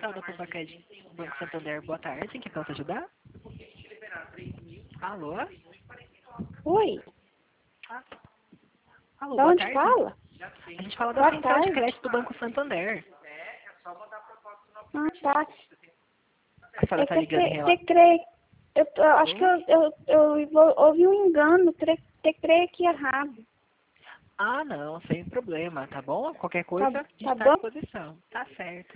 central da Pupacad, Banco Santander. Boa tarde, em que posso ajudar? Alô? Oi, Alô, da boa onde tarde. fala? A gente fala da Boa central de tarde. crédito do Banco Santander. Ah, tá. A senhora É tá que ligando em você relação... crê. Acho que ouvi um engano, você crê que é errado. Ah, não, sem problema, tá bom? Qualquer Tá, coisa, a gente tá tá à bom? disposição. Tá certo.